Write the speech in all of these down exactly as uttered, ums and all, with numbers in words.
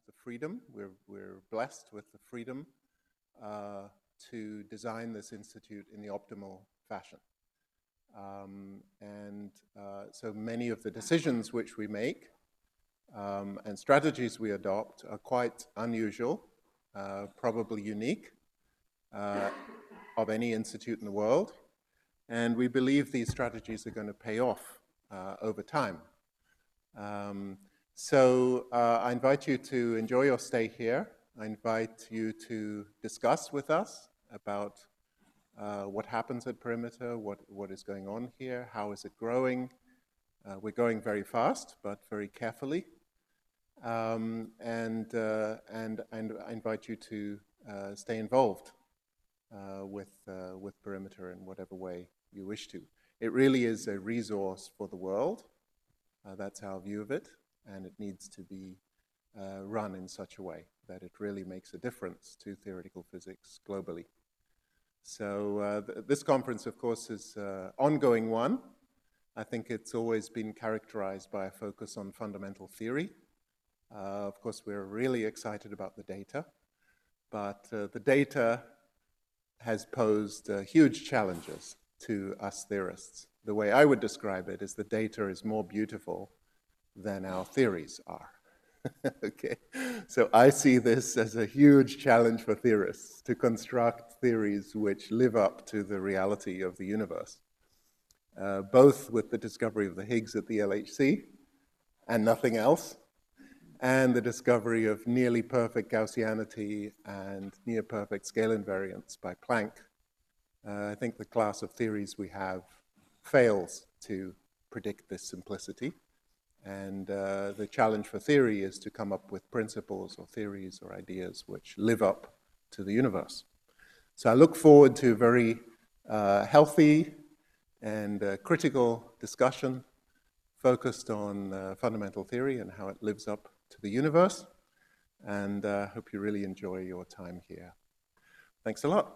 the freedom. We're, we're blessed with the freedom uh, to design this institute in the optimal fashion. Um, and uh, so many of the decisions which we make um, and strategies we adopt are quite unusual, uh, probably unique uh, of any institute in the world. And we believe these strategies are going to pay off uh, over time. Um, so uh, I invite you to enjoy your stay here. I invite you to discuss with us about uh, what happens at Perimeter, what, what is going on here, how is it growing. Uh, we're going very fast, but very carefully. Um, and, uh, and, and I invite you to uh, stay involved uh, with, uh, with Perimeter in whatever way you wish to. It really is a resource for the world. Uh, that's our view of it, and it needs to be uh, run in such a way that it really makes a difference to theoretical physics globally. So uh, th this conference, of course, is an ongoing one. I think it's always been characterized by a focus on fundamental theory. Uh, of course, we're really excited about the data, but uh, the data has posed uh, huge challenges to us theorists. The way I would describe it is the data is more beautiful than our theories are. Okay, so I see this as a huge challenge for theorists to construct theories which live up to the reality of the universe, uh, both with the discovery of the Higgs at the L H C and nothing else, and the discovery of nearly perfect Gaussianity and near perfect scale invariance by Planck. Uh, I think the class of theories we have fails to predict this simplicity. And uh, the challenge for theory is to come up with principles or theories or ideas which live up to the universe. So I look forward to a very uh, healthy and uh, critical discussion focused on uh, fundamental theory and how it lives up to the universe. And I uh, hope you really enjoy your time here. Thanks a lot.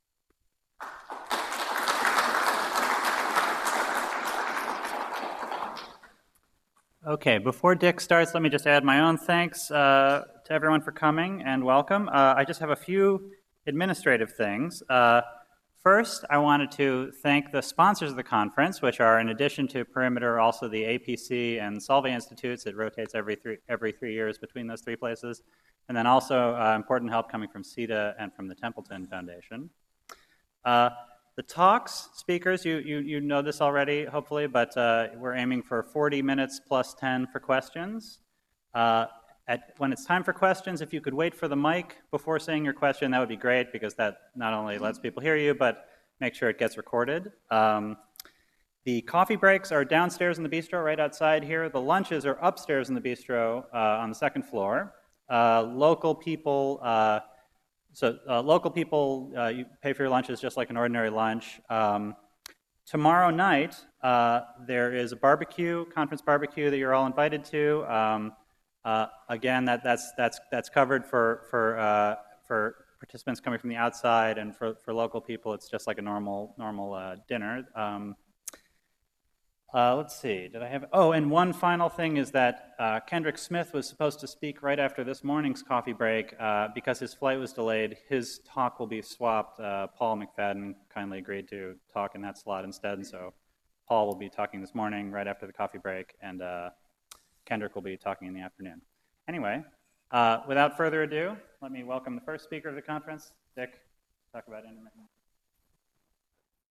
Okay, before Dick starts, let me just add my own thanks uh, to everyone for coming and welcome. Uh, I just have a few administrative things. Uh, first, I wanted to thank the sponsors of the conference, which are, in addition to Perimeter, also the A P C and Solvay Institutes. It rotates every three, every three years between those three places. And then also uh, important help coming from C E T A and from the Templeton Foundation. Uh, The talks, speakers, you, you, you know this already, hopefully, but uh, we're aiming for forty minutes plus ten for questions. Uh, at, when it's time for questions, if you could wait for the mic before saying your question, that would be great, because that not only lets people hear you, but make sure it gets recorded. Um, the coffee breaks are downstairs in the bistro, right outside here. The lunches are upstairs in the bistro uh, on the second floor. Uh, local people, uh, So uh, local people, uh, you pay for your lunches just like an ordinary lunch. Um, tomorrow night, uh, there is a barbecue, conference barbecue that you're all invited to. Um, uh, again, that, that's, that's, that's covered for, for, uh, for participants coming from the outside, and for, for local people, it's just like a normal, normal uh, dinner. Um, Uh, let's see, did I have, oh, and one final thing is that uh, Kendrick Smith was supposed to speak right after this morning's coffee break. Uh, because his flight was delayed, his talk will be swapped. Uh, Paul McFadden kindly agreed to talk in that slot instead, so Paul will be talking this morning right after the coffee break, and uh, Kendrick will be talking in the afternoon. Anyway, uh, without further ado, let me welcome the first speaker of the conference, Dick, talk about intermittent.